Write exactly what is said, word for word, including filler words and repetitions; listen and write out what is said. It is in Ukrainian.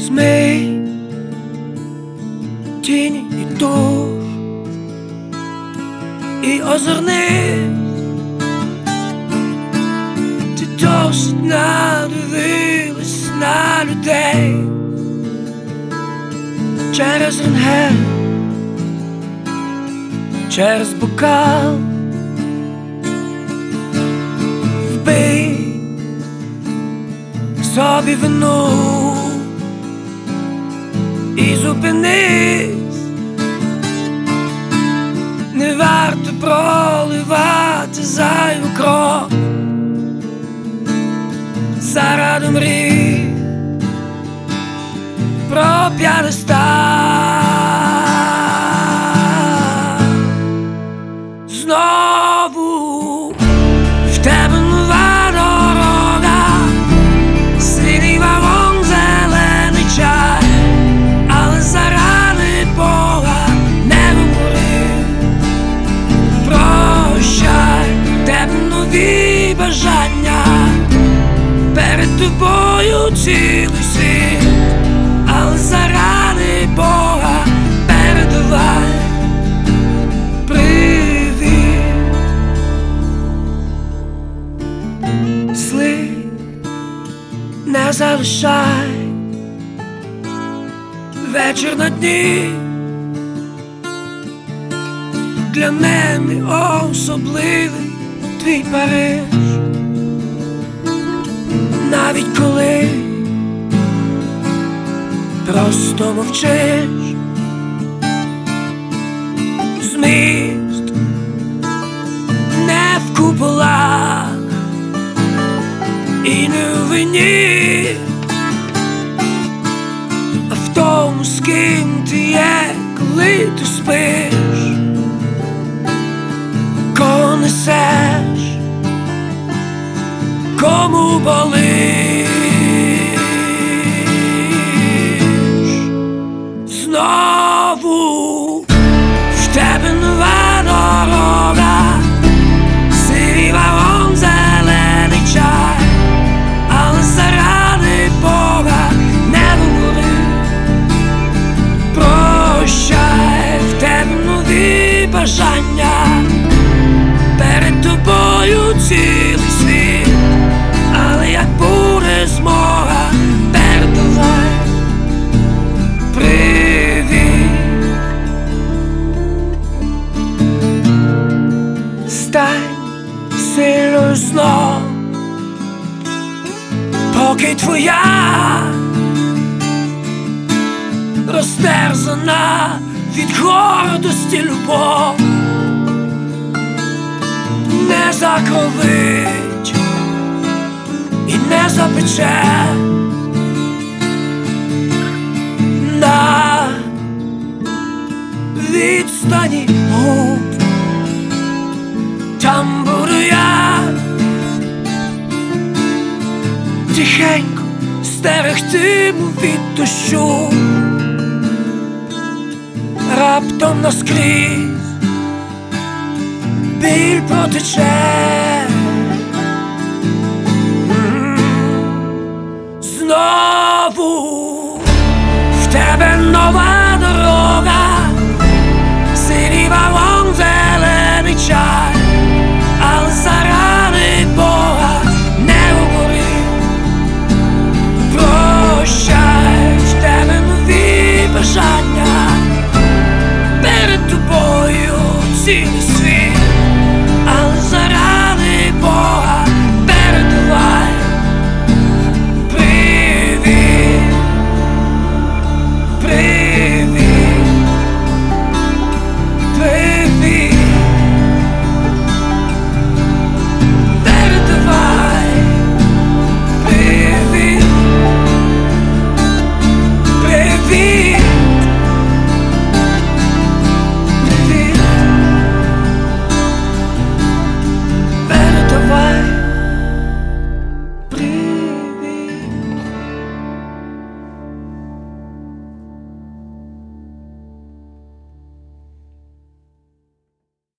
змій, тіні і душ, і озирнись, ти досить надивилась на людей через рентген, через бокал. Вбий собі вину і зупинись, не варто проливати зайву кров заради мрій про п'єдестал. Знову в тебе нова дорога, синій вагон, зелений чай, але заради Бога не говори прощай. В тебе нові бажання, перед тобою цілий світ, але заради Бога передавай привіт. Злий не залишай, вечір на дні для мене особливий твій Париж. Навіть коли просто мовчиш, зміст не в куполах і не в вині, а в тому, з ким ти є, коли ти спиш, кого несеш, кому болиш. Знову в тебе нова дорога, синій вагон, зелений чай, але заради Бога не говори прощай. В тебе нові бажання, перед тобою цілий світ, але як буде змога, передавай привіт. Стань сильною знов, поки твоя розтерзана від гордості любов не закровить і не запече на відстані губ. Там буду я тихенько стерегтиму від дощу, раптом наскрізь біль протече. Знову в тебе нова